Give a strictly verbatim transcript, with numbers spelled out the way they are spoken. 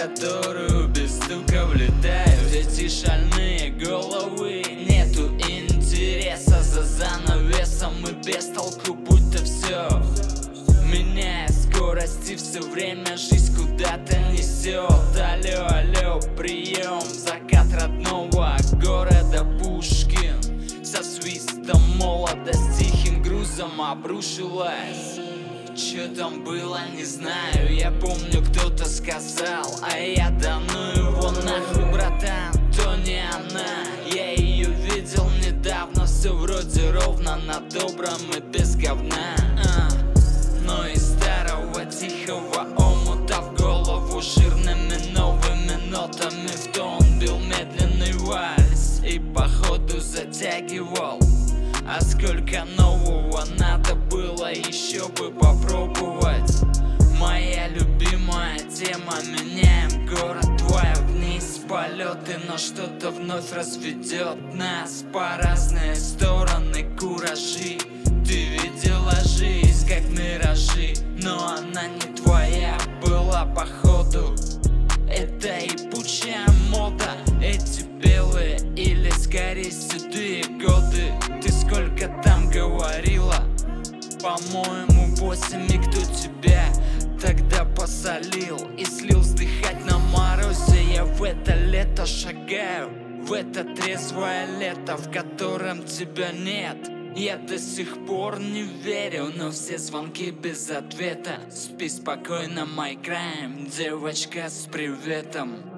которую без стука влетают эти шальные головы. Нету интереса за занавесом и без толку, будто все меняя скорости, все время жизнь куда-то несет. Алло, алло, прием, закат родного города Пушкин. Со свистом молодость тихим грузом обрушилась. Чё там было, не знаю, я помню, кто-то сказал, а я да ну его нахуй, братан, то не она. Я ее видел недавно, все вроде ровно на добром и без говна, а. Но из старого тихого омута в голову жирными новыми нотами в тон бил медленный вальс и походу затягивал. А сколько нового надо было еще бы попробовать. Моя любимая тема, меняем город твой вниз, полеты, но что-то вновь разведет нас по разные стороны, куражи. Ты видела жизнь как миражи, но она не твоя была походу. Это ебучая мода, эти белые или скорее седые годы. Ты сколько там говорила? По-моему, восемь, и кто тебя тогда посолил и слил вздыхать на морозе? Я в это лето шагаю, в это трезвое лето, в котором тебя нет. Я до сих пор не верю, но все звонки без ответа. Спи спокойно, my crime, девочка с приветом.